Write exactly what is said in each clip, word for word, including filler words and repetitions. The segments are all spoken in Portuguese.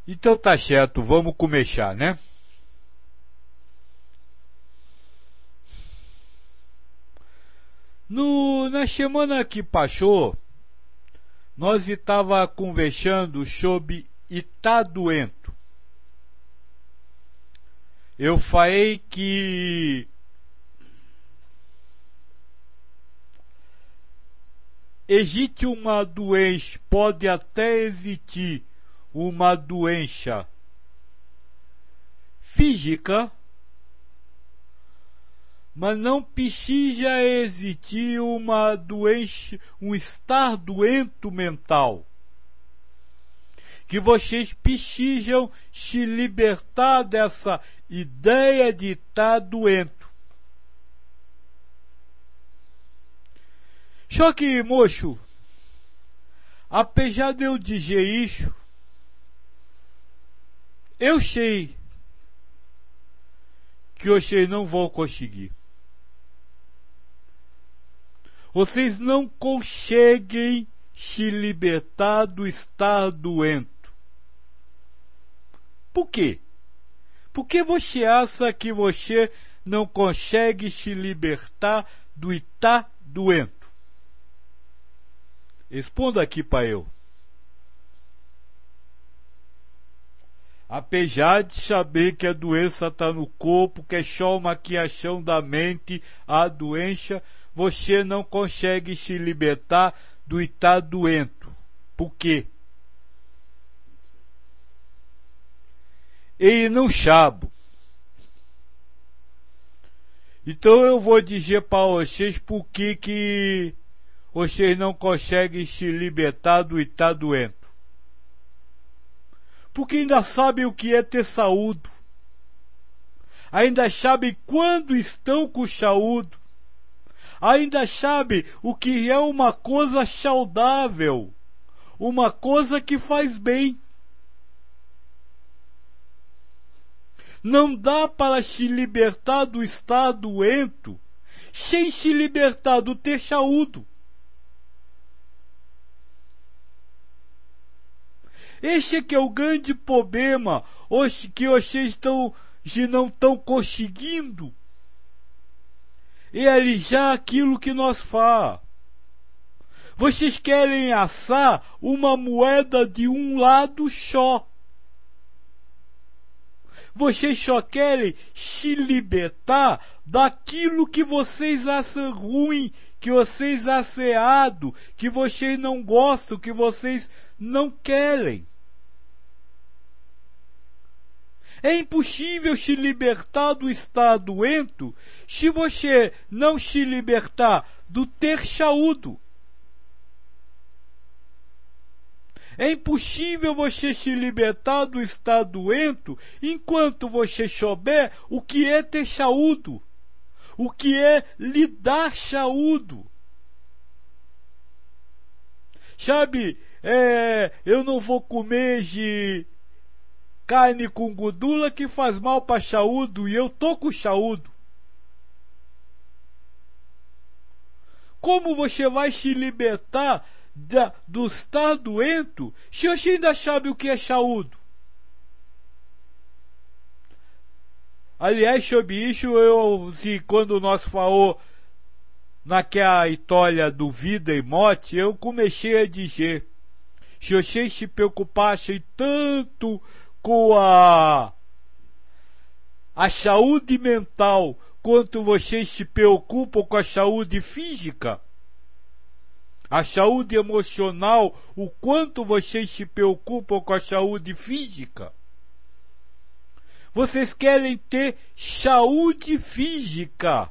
Então tá certo, vamos começar, né? No, na semana que passou, nós estava conversando sobre estar doento. Eu falei que existe uma doença, pode até existir uma doença física, mas não precisa existir uma doença, um estar doente mental. Que vocês precisam se libertar dessa ideia de estar doente. Só que, moço, apesar de eu dizer isso, eu sei que vocês não vão conseguir. Vocês não conseguem se libertar do estar doente. Por quê? Por que você acha que você não consegue se libertar do estar doente? Responda aqui para eu. Apesar de saber que a doença está no corpo, que é só uma criação da mente, a doença, você não consegue se libertar do estar doente. Por quê? Ele não sabe. Então eu vou dizer para vocês por que que vocês não conseguem se libertar do estar doente. Porque ainda sabem o que é ter saúde. Ainda sabem quando estão com saúde. Ainda sabem o que é uma coisa saudável. Uma coisa que faz bem. Não dá para se libertar do estar doente sem se libertar do ter saúde. Esse é que é o grande problema, hoje que vocês estão, se não estão conseguindo realizar aquilo que nós faz. Vocês querem assar uma moeda de um lado só. Vocês só querem se libertar daquilo que vocês acham ruim, que vocês acham errado, que vocês não gostam, que vocês não querem. É impossível se libertar do estar doente se você não se libertar do ter saúde. É impossível você se libertar do estar doente enquanto você souber o que é ter saúde, o que é lhe dar saúde. Sabe, é, eu não vou comer de carne com gordura que faz mal para a saúde e eu tô com saúde. Como você vai se libertar Da, do estar doente, se você ainda sabe o que é saúde? Aliás, sobre isso, eu, se quando nós falou naquela história do vida e morte, eu comecei a dizer, se vocês se preocupassem tanto com a, a saúde mental, quanto vocês se preocupam com a saúde física, a saúde emocional, o quanto vocês se preocupam com a saúde física. Vocês querem ter saúde física.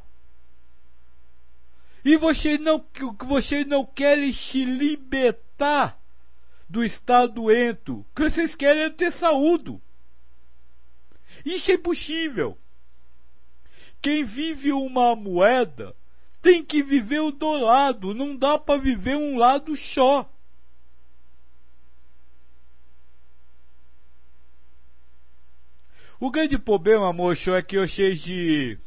E vocês não, vocês não querem se libertar do estar doente. O que vocês querem é ter saúde. Isso é impossível. Quem vive uma moeda tem que viver o do lado, não dá para viver um lado só. O grande problema, moço, é que vocês de...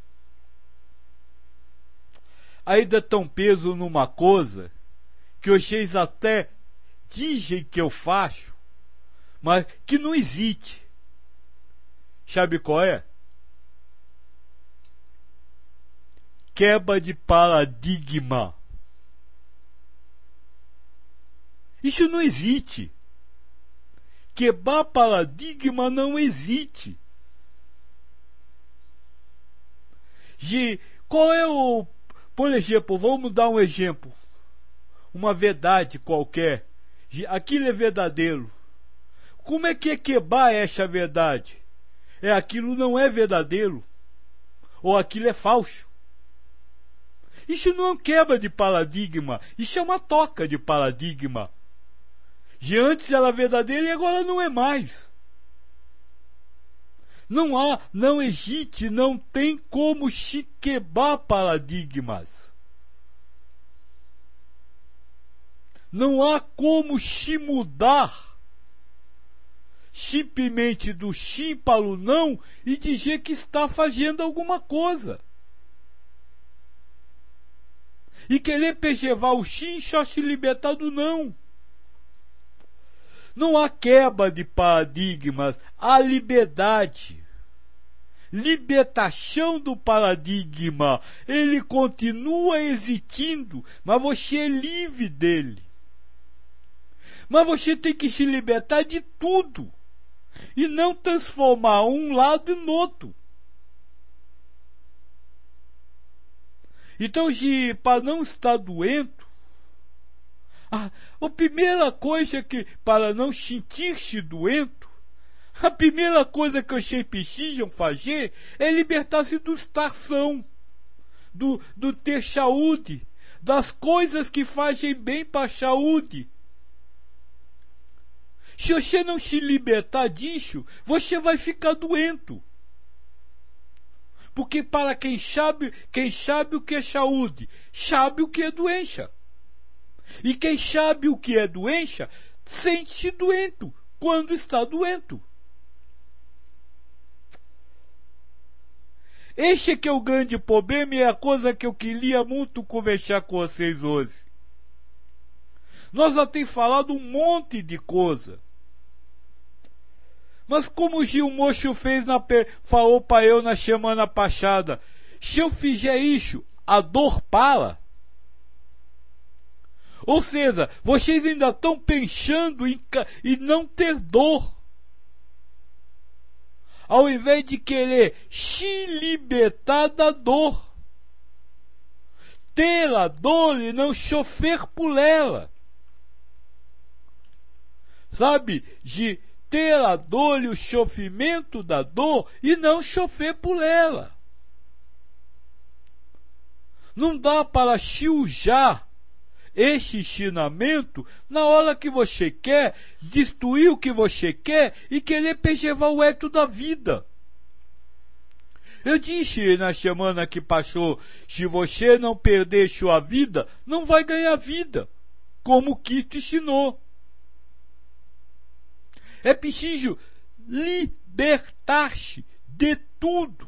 ainda estão presos numa coisa que vocês até dizem que eu faço, mas que não existe. Sabe qual é? Quebra de paradigma. Isso não existe. Quebrar paradigma não existe. De, qual é o... Por exemplo, vamos dar um exemplo. Uma verdade qualquer. De, aquilo é verdadeiro. Como é que é quebrar essa verdade? É aquilo não é verdadeiro. Ou aquilo é falso. Isso não é um quebra de paradigma. Isso é uma toca de paradigma. De antes era verdadeiro e agora não é mais. Não há, não existe, não tem como se quebrar paradigmas. Não há como se mudar simplesmente do sim para o não e dizer que está fazendo alguma coisa. E querer preservar o sim só se libertar do não. Não há quebra de paradigmas, há liberdade. Libertação do paradigma. Ele continua existindo, mas você é livre dele. Mas você tem que se libertar de tudo e não transformar um lado no outro. Então, se para não estar doente, a, a primeira coisa que, para não sentir-se doente, a primeira coisa que vocês precisam fazer é libertar-se do estar-são, do, do ter saúde, das coisas que fazem bem para a saúde. Se você não se libertar disso, você vai ficar doente. Porque para quem sabe, quem sabe o que é saúde, sabe o que é doença. E quem sabe o que é doença, sente-se doente quando está doente. Este que é o grande problema e é a coisa que eu queria muito conversar com vocês hoje. Nós já temos falado um monte de coisa. Mas como o Gil Mocho fez na, falou para eu na semana passada, se eu fizer isso, a dor para? Ou seja, vocês ainda estão pensando em, em não ter dor. Ao invés de querer se libertar da dor. Ter a dor e não sofrer por ela. Sabe? De ter a dor e o sofrimento da dor e não sofrer por ela. Não dá para se usar este ensinamento na hora que você quer destruir o que você quer e querer preservar o ecto da vida. Eu disse na semana que passou, se você não perder sua vida, não vai ganhar vida, como Cristo ensinou. É preciso libertar-se de tudo.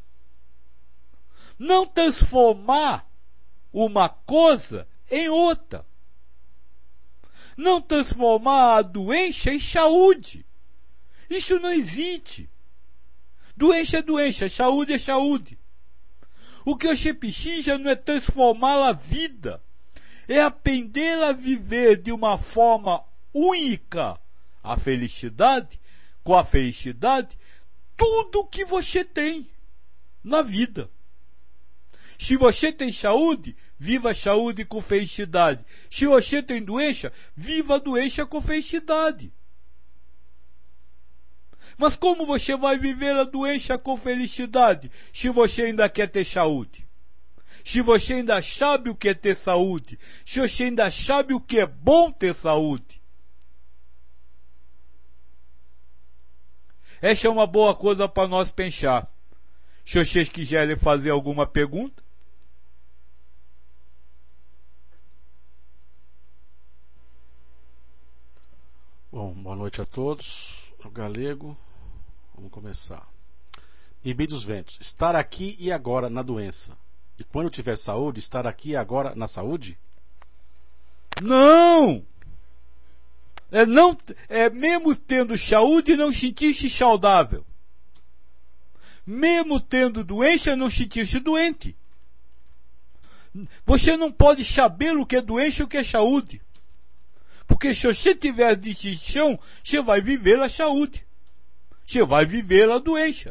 Não transformar uma coisa em outra. Não transformar a doença em saúde. Isso não existe. Doença é doença, saúde é saúde. O que você precisa não é transformar a vida, é aprender a viver de uma forma única a felicidade, com a felicidade, tudo o que você tem na vida. Se você tem saúde, viva a saúde com felicidade. Se você tem doença, viva a doença com felicidade. Mas como você vai viver a doença com felicidade se você ainda quer ter saúde? Se você ainda sabe o que é ter saúde? Se você ainda sabe o que é bom ter saúde? Essa é uma boa coisa para nós pensar. Se vocês quiserem fazer alguma pergunta. Bom, boa noite a todos. O Galego, vamos começar. Bibi dos Ventos, estar aqui e agora na doença. E quando tiver saúde, estar aqui e agora na saúde? Não! É, não, é mesmo tendo saúde, não sentir-se saudável. Mesmo tendo doença, não sentir-se doente. Você não pode saber o que é doença e o que é saúde. Porque se você tiver a distinção, você vai viver a saúde. Você vai viver a doença.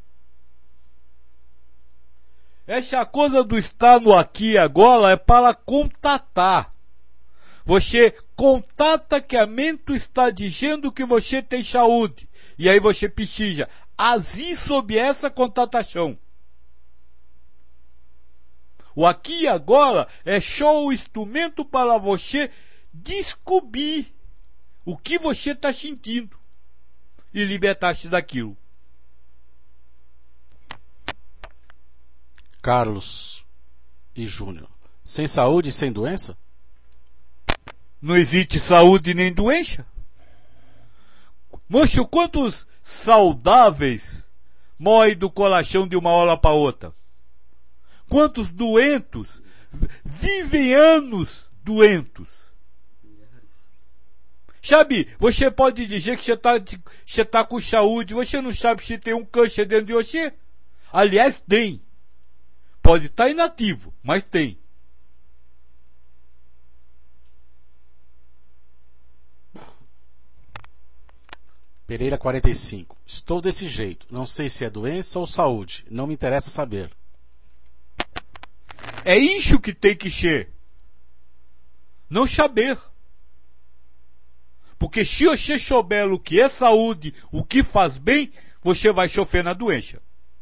Essa coisa do estar no aqui e agora é para contatar. Você contata que a mente está dizendo que você tem saúde. E aí você precisa agir sob essa contatação. O aqui e agora é só o instrumento para você descobrir o que você está sentindo e libertar-se daquilo. Carlos e Júnior, sem saúde e sem doença? Não existe saúde nem doença. Moço, quantos saudáveis morrem do coração de uma hora para outra? Quantos doentos vivem anos doentos? Sabe, você pode dizer que você está você tá com saúde, você não sabe se tem um câncer dentro de você? Aliás, tem. Pode estar inativo, mas tem. Pereira quarenta e cinco. Estou desse jeito. Não sei se é doença ou saúde. Não me interessa saber. É isso que tem que ser. Não saber. Porque se você souber o que é saúde, o que faz bem, você vai sofrer na doença.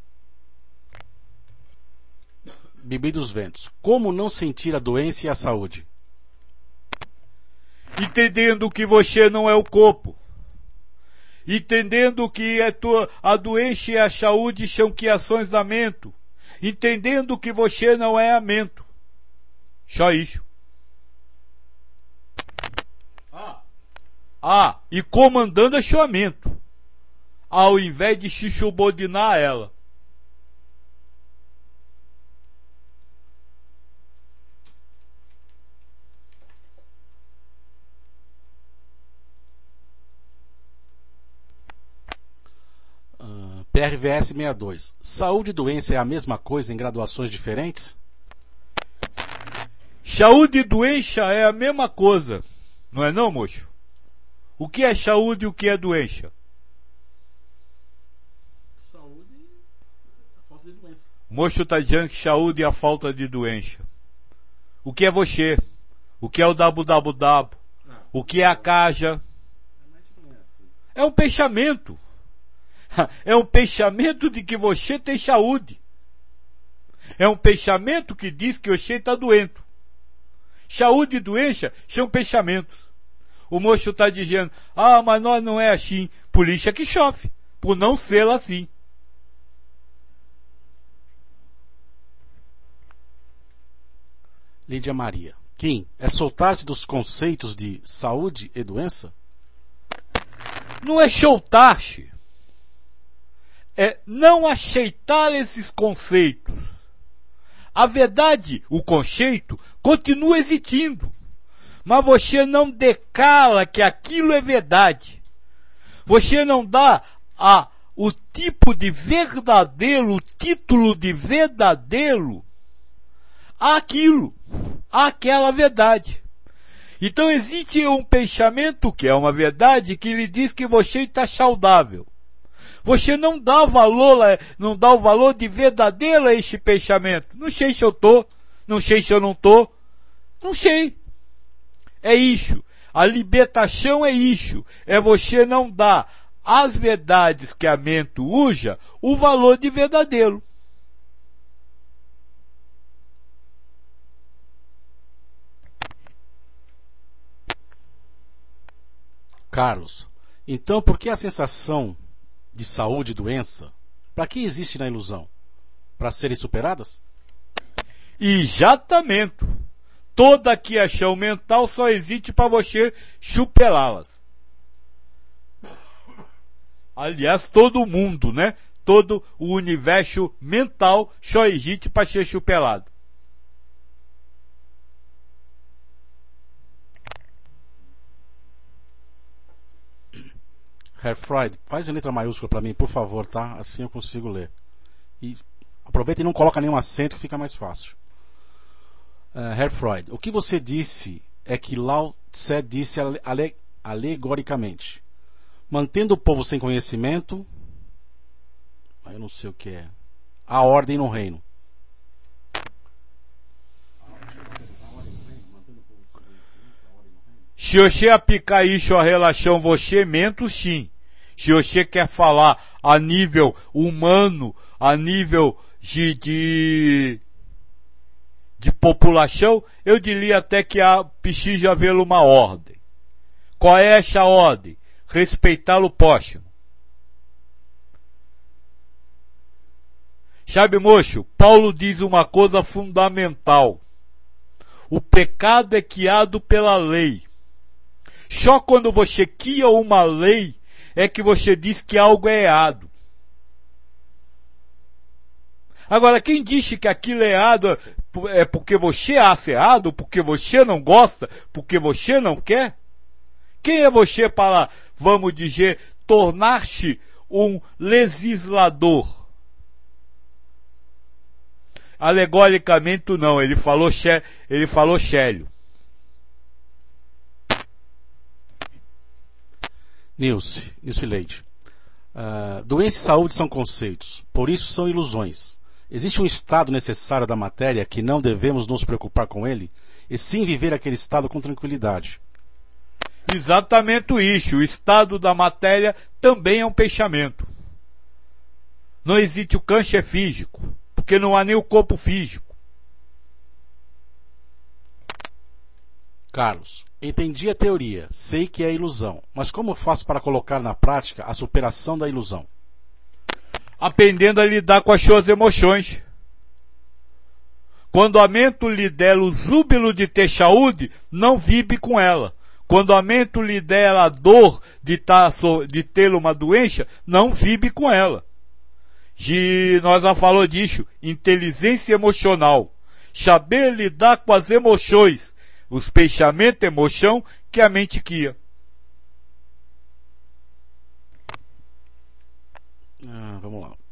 Bibi dos Ventos. Como não sentir a doença e a saúde? Entendendo que você não é o corpo. Entendendo que a, tua, a doença e a saúde são criações da mente. Entendendo que você não é a mente. Só isso. Ah, ah e comandando a sua mente. Ao invés de se subordinar a ela. P R V S sessenta e dois. Saúde e doença é a mesma coisa em graduações diferentes? Saúde e doença é a mesma coisa. Não é não, moço? O que é saúde e o que é doença? Saúde é a falta de doença. O moço está dizendo que saúde é a falta de doença. O que é você? O que é o dabu-dabu-dabu? O que é a caja? É um pensamento. É um pensamento de que você tem saúde. É um pensamento que diz que você está doente. Saúde e doença são pensamentos. O moço está dizendo, ah, mas nós não é assim. Por isso é que chove, por não ser assim. Lídia Maria. Kim, é soltar-se dos conceitos de saúde e doença? Não é soltar-se. É não aceitar esses conceitos. A verdade, o conceito, continua existindo. Mas você não declara que aquilo é verdade. Você não dá a, o tipo de verdadeiro, o título de verdadeiro àquilo, àquela verdade. Então existe um pensamento que é uma verdade que lhe diz que você está saudável. Você não dá valor, não dá o valor de verdadeiro a esse pensamento. Não sei se eu estou, não sei se eu não estou, não sei. É isso. A libertação é isso. É você não dar às verdades que a mente usa o valor de verdadeiro. Carlos, então por que a sensação de saúde e doença, para que existe na ilusão? Para serem superadas? Exatamente. Toda criação mental só existe para você superá-las. Aliás, todo mundo, né? Todo o universo mental só existe para ser superado. Herfried, faz em letra maiúscula para mim, por favor, tá? Assim eu consigo ler. E aproveita e não coloca nenhum acento que fica mais fácil. Uh, Herfried, o que você disse é que Lao Tse disse ale, ale, alegoricamente, mantendo o povo sem conhecimento, eu não sei o que é, a ordem no reino. Se você aplicar isso a relação você mento sim. Se você quer falar a nível humano, a nível de, de, de população, eu diria até que há, precisa haver uma ordem. Qual é essa ordem? Respeitar o próximo. Sabe, moço, Paulo diz uma coisa fundamental. O pecado é criado pela lei. Só quando você cria uma lei é que você diz que algo é errado. Agora, quem disse que aquilo é errado é porque você acha errado, porque você não gosta, porque você não quer? Quem é você para, vamos dizer, tornar-se um legislador? Alegoricamente não, ele falou, ele falou sério. Nilce, Nilce Leite. Uh, doença e saúde são conceitos, por isso são ilusões. Existe um estado necessário da matéria que não devemos nos preocupar com ele, e sim viver aquele estado com tranquilidade. Exatamente isso. O estado da matéria também é um pensamento. Não existe o câncer físico, porque não há nem o corpo físico. Carlos, entendi a teoria, sei que é ilusão, mas como faço para colocar na prática a superação da ilusão? Aprendendo a lidar com as suas emoções. Quando a mente lhe der o júbilo de ter saúde, não vibre com ela. Quando a mente lhe der a dor de, tá, de ter uma doença, não vibre com ela. E nós já falamos disso, inteligência emocional. Saber lidar com as emoções, os pensamentos e emoção que a mente cria. Ah, vamos lá.